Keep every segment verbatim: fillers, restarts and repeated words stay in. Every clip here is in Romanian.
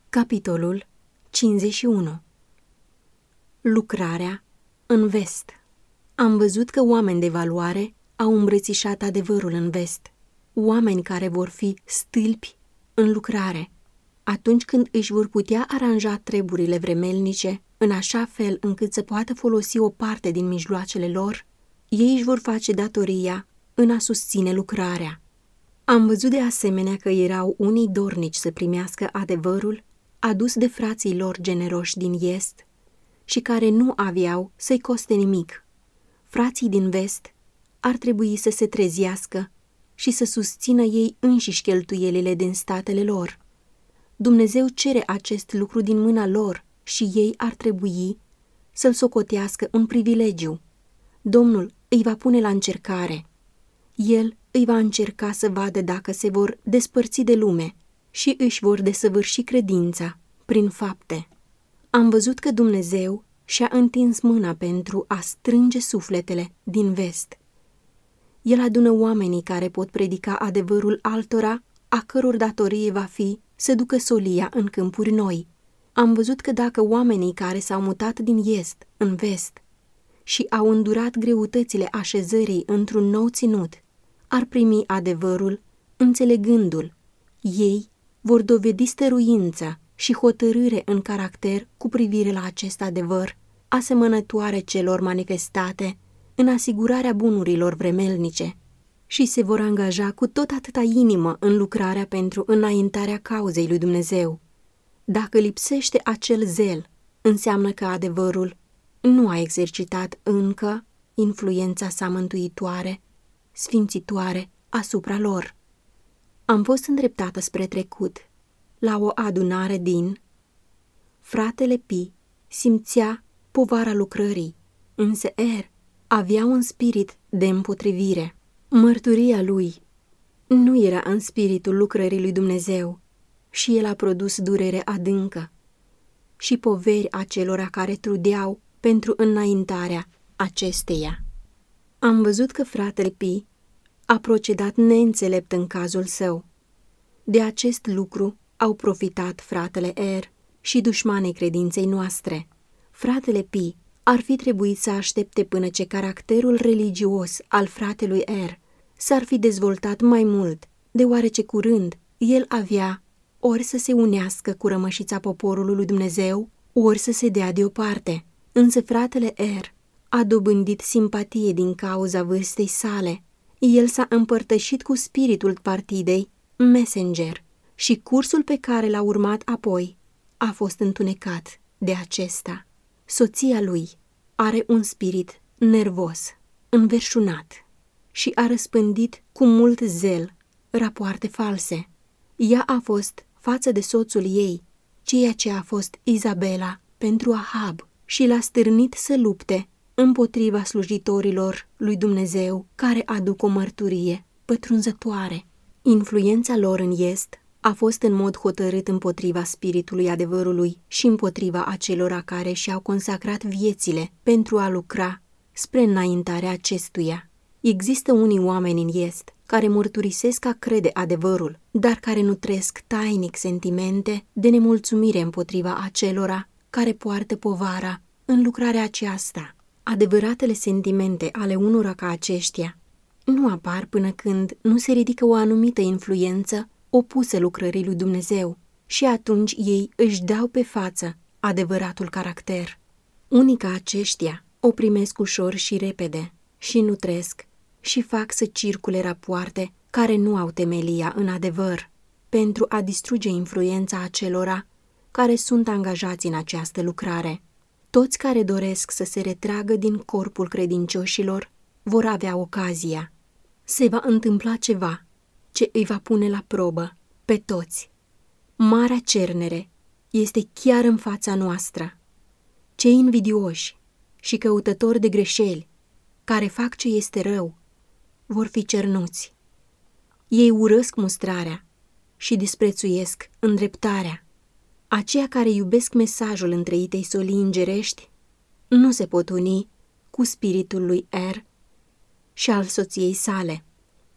Capitolul cincizeci și unu. Lucrarea în vest. Am văzut că oameni de valoare au îmbrățișat adevărul în vest, oameni care vor fi stâlpi în lucrare, atunci când își vor putea aranja treburile vremelnice în așa fel încât să poată folosi o parte din mijloacele lor, ei își vor face datoria în a susține lucrarea. Am văzut de asemenea că erau unii dornici să primească adevărul adus de frații lor generoși din est și care nu aveau să-i coste nimic. Frații din vest ar trebui să se trezească și să susțină ei înșiși cheltuielile din statele lor. Dumnezeu cere acest lucru din mâna lor și ei ar trebui să-l socotească un privilegiu. Domnul îi va pune la încercare. El îi va încerca să vadă dacă se vor despărți de lume și își vor desăvârși credința prin fapte. Am văzut că Dumnezeu și-a întins mâna pentru a strânge sufletele din vest. El adună oamenii care pot predica adevărul altora, a căror datorie va fi să ducă solia în câmpuri noi. Am văzut că dacă oamenii care s-au mutat din est în vest și au îndurat greutățile așezării într-un nou ținut, ar primi adevărul, înțelegându-l, ei vor dovedi stăruință și hotărâre în caracter cu privire la acest adevăr, asemănătoare celor manifestate în asigurarea bunurilor vremelnice, și se vor angaja cu tot atâta inimă în lucrarea pentru înaintarea cauzei lui Dumnezeu. Dacă lipsește acel zel, înseamnă că adevărul nu a exercitat încă influența sa mântuitoare, sfințitoare asupra lor. Am fost îndreptată spre trecut, la o adunare din... Fratele Pi simțea povara lucrării, însă Er avea un spirit de împotrivire. Mărturia lui nu era în spiritul lucrării lui Dumnezeu și el a produs durere adâncă și poveri acelora care trudeau pentru înaintarea acesteia. Am văzut că fratele Pi a procedat neînțelept în cazul său. De acest lucru au profitat fratele Er și dușmanii credinței noastre. Fratele Pi ar fi trebuit să aștepte până ce caracterul religios al fratelui Er s-ar fi dezvoltat mai mult, deoarece curând el avea ori să se unească cu rămășița poporului lui Dumnezeu, ori să se dea deoparte. Însă fratele Er a dobândit simpatie din cauza vârstei sale. El s-a împărtășit cu spiritul partidei Messenger și cursul pe care l-a urmat apoi a fost întunecat de acesta. Soția lui are un spirit nervos, înverșunat și a răspândit cu mult zel rapoarte false. Ea a fost față de soțul ei ceea ce a fost Izabela pentru Ahab și l-a stârnit să lupte împotriva slujitorilor lui Dumnezeu care aduc o mărturie pătrunzătoare. Influența lor în est a fost în mod hotărât împotriva spiritului adevărului și împotriva acelora care și-au consacrat viețile pentru a lucra spre înaintarea acestuia. Există unii oameni în est care mărturisesc a crede adevărul, dar care nu trăiesc tainic sentimente de nemulțumire împotriva acelora care poartă povara în lucrarea aceasta. Adevăratele sentimente ale unora ca aceștia nu apar până când nu se ridică o anumită influență opusă lucrării lui Dumnezeu și atunci ei își dau pe față adevăratul caracter. Unii ca aceștia o primesc ușor și repede și nu trăiesc și fac să circule rapoarte care nu au temelia în adevăr pentru a distruge influența acelora care sunt angajați în această lucrare. Toți care doresc să se retragă din corpul credincioșilor vor avea ocazia. Se va întâmpla ceva ce îi va pune la probă pe toți. Marea cernere este chiar în fața noastră. Cei invidioși și căutători de greșeli, care fac ce este rău, vor fi cernuți. Ei urăsc mustrarea și disprețuiesc îndreptarea. Aceia care iubesc mesajul întreitei solii îngerești nu se pot uni cu spiritul lui Er și al soției sale.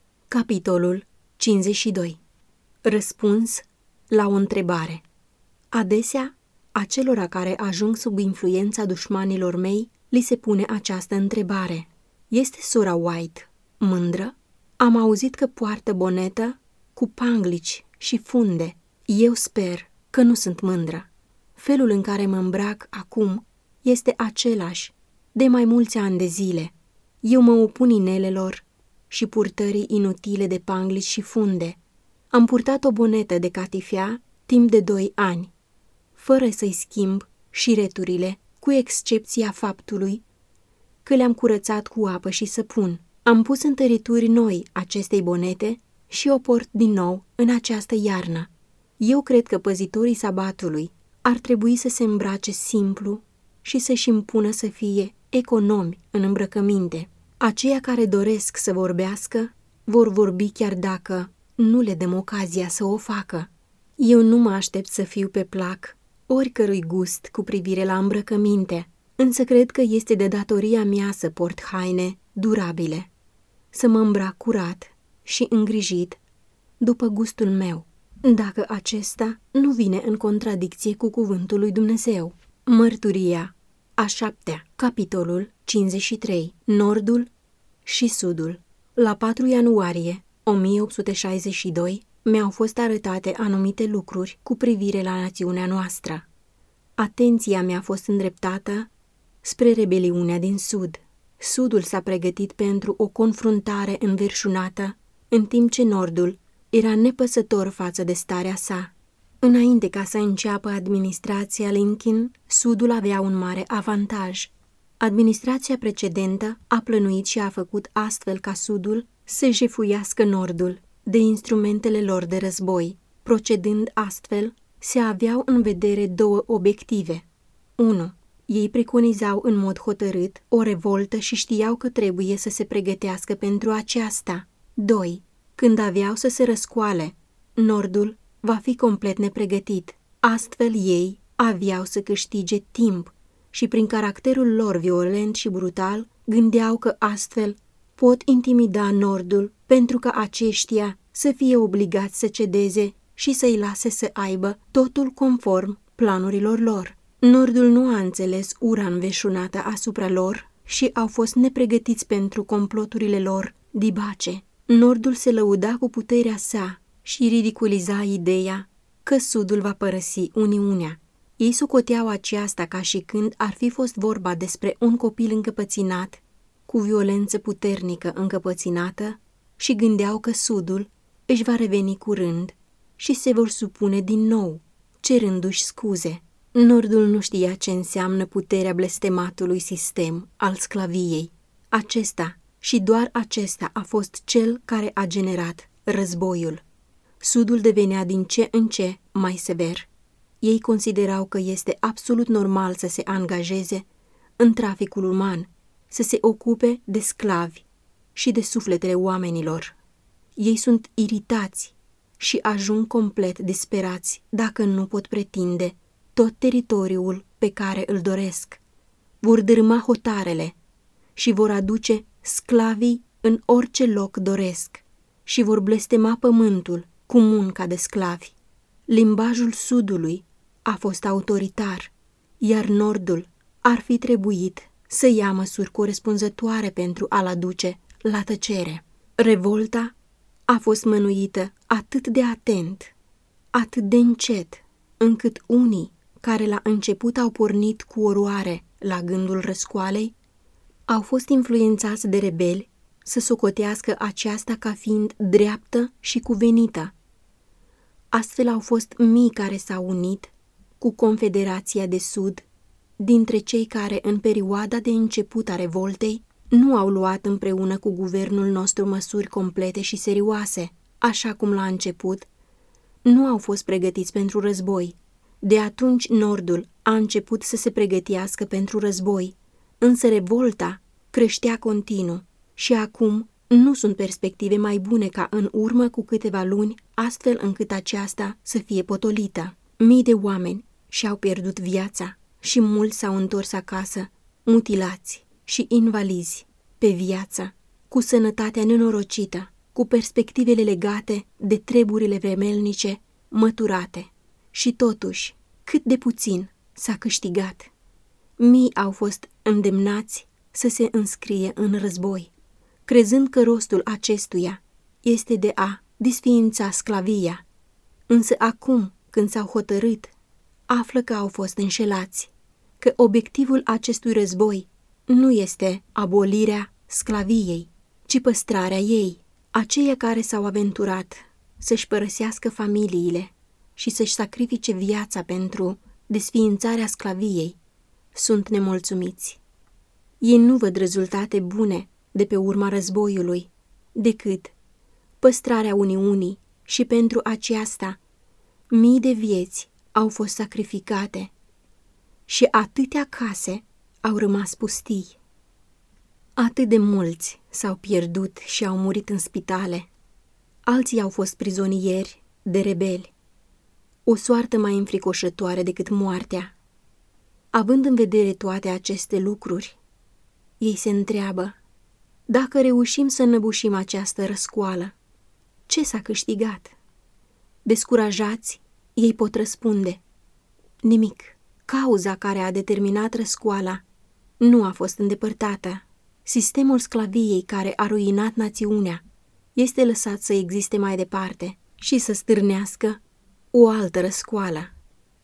Capitolul cincizeci și doi. Răspuns la o întrebare. Adesea, acelora care ajung sub influența dușmanilor mei, li se pune această întrebare. Este sora White mândră? Am auzit că poartă bonetă cu panglici și funde. Eu sper că nu sunt mândră. Felul în care mă îmbrac acum este același de mai mulți ani de zile. Eu mă opun inelelor și purtării inutile de panglici și funde. Am purtat o bonetă de catifea timp de doi ani, fără să-i schimb șireturile, cu excepția faptului că le-am curățat cu apă și săpun. Am pus întărituri noi acestei bonete și o port din nou în această iarnă. Eu cred că păzitorii sabatului ar trebui să se îmbrace simplu și să-și impună să fie economi în îmbrăcăminte. Aceia care doresc să vorbească vor vorbi chiar dacă nu le dăm ocazia să o facă. Eu nu mă aștept să fiu pe plac oricărui gust cu privire la îmbrăcăminte, însă cred că este de datoria mea să port haine durabile, să mă îmbrac curat și îngrijit după gustul meu, dacă acesta nu vine în contradicție cu cuvântul lui Dumnezeu. Mărturia a șaptea, capitolul cincizeci și trei, Nordul și Sudul. La patru ianuarie o mie opt sute șaizeci și doi mi-au fost arătate anumite lucruri cu privire la națiunea noastră. Atenția mea a fost îndreptată spre rebeliunea din Sud. Sudul s-a pregătit pentru o confruntare înverșunată, în timp ce Nordul era nepăsător față de starea sa. Înainte ca să înceapă administrația Lincoln, Sudul avea un mare avantaj. Administrația precedentă a plănuit și a făcut astfel ca Sudul să jefuiască Nordul de instrumentele lor de război. Procedând astfel, se aveau în vedere două obiective. unu. Ei preconizau în mod hotărât o revoltă și știau că trebuie să se pregătească pentru aceasta. doi. Când aveau să se răscoale, Nordul va fi complet nepregătit. Astfel ei aveau să câștige timp și prin caracterul lor violent și brutal gândeau că astfel pot intimida Nordul pentru ca aceștia să fie obligați să cedeze și să-i lase să aibă totul conform planurilor lor. Nordul nu a înțeles ura înveșunată asupra lor și au fost nepregătiți pentru comploturile lor dibace. Nordul se lăuda cu puterea sa și ridiculiza ideea că Sudul va părăsi Uniunea. Ei socoteau aceasta ca și când ar fi fost vorba despre un copil încăpățânat, cu violență puternică încăpățânată, și gândeau că Sudul își va reveni curând și se vor supune din nou, cerându-și scuze. Nordul nu știa ce înseamnă puterea blestematului sistem al sclaviei. Acesta și doar acesta a fost cel care a generat războiul. Sudul devenea din ce în ce mai sever. Ei considerau că este absolut normal să se angajeze în traficul uman, să se ocupe de sclavi și de sufletele oamenilor. Ei sunt iritați și ajung complet disperați dacă nu pot pretinde tot teritoriul pe care îl doresc. Vor dărâma hotarele și vor aduce sclavii în orice loc doresc și vor blestema pământul cu munca de sclavi. Limbajul Sudului a fost autoritar, iar Nordul ar fi trebuit să ia măsuri corespunzătoare pentru a-l aduce la tăcere. Revolta a fost mănuită atât de atent, atât de încet, încât unii care la început au pornit cu oroare la gândul răscoalei, au fost influențați de rebeli să socotească aceasta ca fiind dreaptă și cuvenită. Astfel au fost mii care s-au unit cu Confederația de Sud, dintre cei care în perioada de început a revoltei nu au luat împreună cu guvernul nostru măsuri complete și serioase, așa cum la început nu au fost pregătiți pentru război. De atunci Nordul a început să se pregătească pentru război, însă revolta creștea continuu și acum nu sunt perspective mai bune ca în urmă cu câteva luni, astfel încât aceasta să fie potolită. Mii de oameni și-au pierdut viața și mulți s-au întors acasă, mutilați și invalizi, pe viață, cu sănătatea nenorocită, cu perspectivele legate de treburile vremelnice măturate. Și totuși, cât de puțin s-a câștigat. Mii au fost îndemnați să se înscrie în război, crezând că rostul acestuia este de a desființa sclavia. Însă acum, când s-au hotărât, află că au fost înșelați, că obiectivul acestui război nu este abolirea sclaviei, ci păstrarea ei. Aceia care s-au aventurat să-și părăsească familiile și să-și sacrifice viața pentru desființarea sclaviei sunt nemulțumiți. Ei nu văd rezultate bune de pe urma războiului, decât păstrarea uniunii, și pentru aceasta mii de vieți au fost sacrificate și atâtea case au rămas pustii. Atât de mulți s-au pierdut și au murit în spitale. Alții au fost prizonieri de rebeli. O soartă mai înfricoșătoare decât moartea. Având în vedere toate aceste lucruri, ei se întreabă: dacă reușim să înăbușim această răscoală, ce s-a câștigat? Descurajați, ei pot răspunde: nimic. Cauza care a determinat răscoala nu a fost îndepărtată. Sistemul sclaviei care a ruinat națiunea este lăsat să existe mai departe și să stârnească o altă răscoală.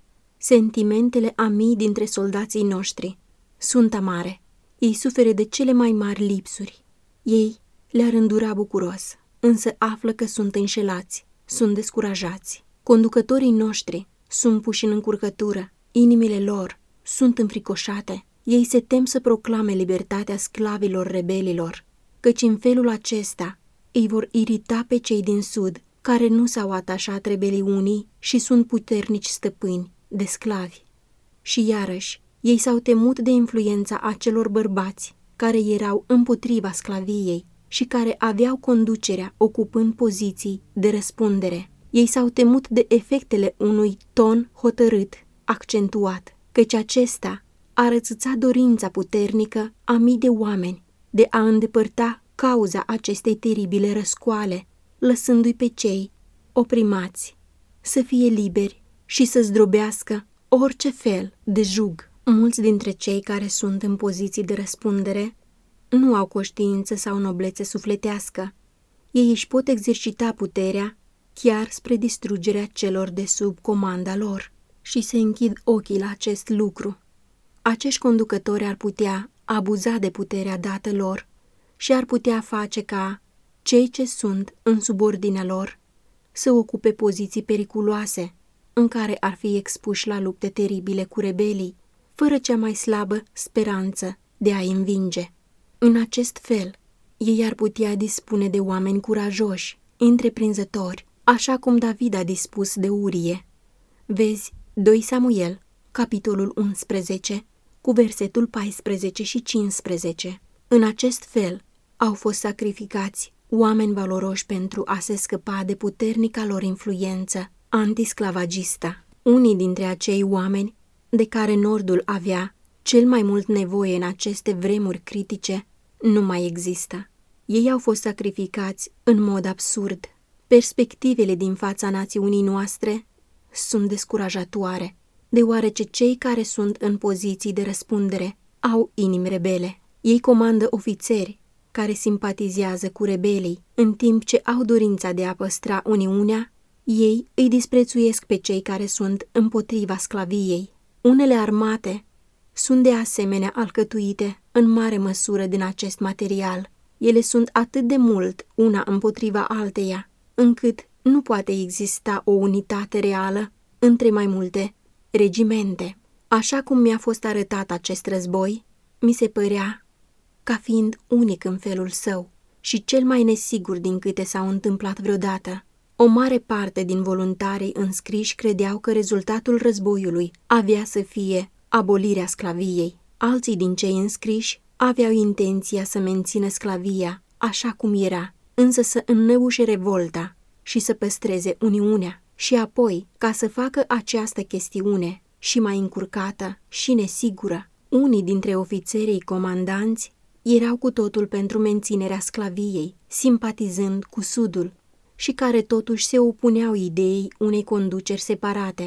Sentimentele a mii dintre soldații noștri sunt amare. Ei suferă de cele mai mari lipsuri. Ei le-ar îndura bucuros, însă află că sunt înșelați, sunt descurajați. Conducătorii noștri sunt puși în încurcătură, inimile lor sunt înfricoșate. Ei se tem să proclame libertatea sclavilor rebelilor, căci în felul acesta îi vor irita pe cei din sud, care nu s-au atașat rebeliunii și sunt puternici stăpâni de sclavi. Și iarăși, ei s-au temut de influența acelor bărbați care erau împotriva sclaviei și care aveau conducerea ocupând poziții de răspundere. Ei s-au temut de efectele unui ton hotărât, accentuat, căci acesta a rățățat dorința puternică a mii de oameni de a îndepărta cauza acestei teribile răscoale, lăsându-i pe cei oprimați să fie liberi și să zdrobească orice fel de jug. Mulți dintre cei care sunt în poziții de răspundere nu au conștiință sau noblețe sufletească. Ei își pot exercita puterea chiar spre distrugerea celor de sub comanda lor și se închid ochii la acest lucru. Acești conducători ar putea abuza de puterea dată lor și ar putea face ca cei ce sunt în subordinea lor să ocupe poziții periculoase în care ar fi expuși la lupte teribile cu rebelii, fără cea mai slabă speranță de a-i învinge. În acest fel, ei ar putea dispune de oameni curajoși, întreprinzători, așa cum David a dispus de Urie. Vezi doi Samuel, capitolul unsprezece, cu versetul paisprezece și cincisprezece. În acest fel au fost sacrificați oameni valoroși pentru a se scăpa de puternica lor influență antisclavagistă. Unii dintre acei oameni de care Nordul avea cel mai mult nevoie în aceste vremuri critice nu mai există. Ei au fost sacrificați în mod absurd. Perspectivele din fața națiunii noastre sunt descurajatoare, deoarece cei care sunt în poziții de răspundere au inimi rebele. Ei comandă ofițeri care simpatizează cu rebelii, în timp ce au dorința de a păstra uniunea. Ei îi disprețuiesc pe cei care sunt împotriva sclaviei. Unele armate sunt de asemenea alcătuite în mare măsură din acest material. Ele sunt atât de mult una împotriva alteia, încât nu poate exista o unitate reală între mai multe regimente. Așa cum mi-a fost arătat acest război, mi se părea ca fiind unic în felul său și cel mai nesigur din câte s-au întâmplat vreodată. O mare parte din voluntarii înscriși credeau că rezultatul războiului avea să fie abolirea sclaviei. Alții din cei înscriși aveau intenția să mențină sclavia așa cum era, însă să înnăbușe revolta și să păstreze uniunea. Și apoi, ca să facă această chestiune și mai încurcată și nesigură, unii dintre ofițerii comandanți erau cu totul pentru menținerea sclaviei, simpatizând cu Sudul, și care totuși se opuneau ideii unei conduceri separate,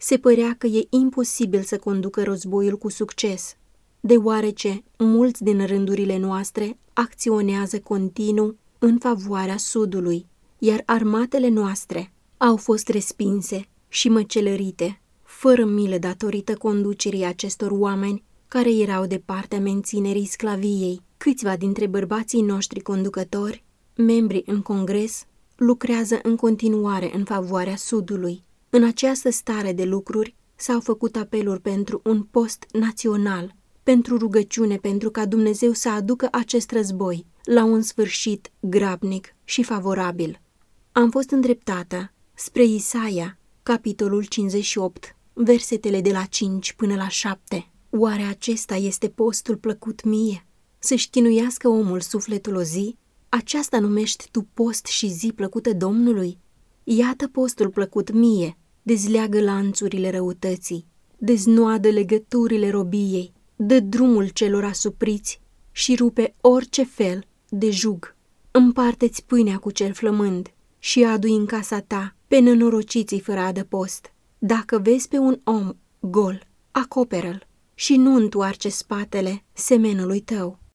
Se părea că e imposibil să conducă războiul cu succes, deoarece mulți din rândurile noastre acționează continuu în favoarea Sudului, iar armatele noastre au fost respinse și măcelărite, fără milă datorită conducerii acestor oameni care erau de partea menținerii sclaviei. Câțiva dintre bărbații noștri conducători, membri în Congres, lucrează în continuare în favoarea Sudului. În această stare de lucruri s-au făcut apeluri pentru un post național, pentru rugăciune pentru ca Dumnezeu să aducă acest război la un sfârșit grabnic și favorabil. Am fost îndreptată spre Isaia, capitolul cincizeci și opt, versetele de la cinci până la șapte. Oare acesta este postul plăcut mie? Să-și chinuiască omul sufletul o zi? Aceasta numești tu post și zi plăcută Domnului? Iată postul plăcut mie, dezleagă lanțurile răutății, deznoadă legăturile robiei, dă drumul celor asupriți și rupe orice fel de jug. Împarte-ți pâinea cu cel flămând și adu-i în casa ta pe nenorociții fără adăpost. Dacă vezi pe un om gol, acoperă-l și nu întoarce spatele semenului tău.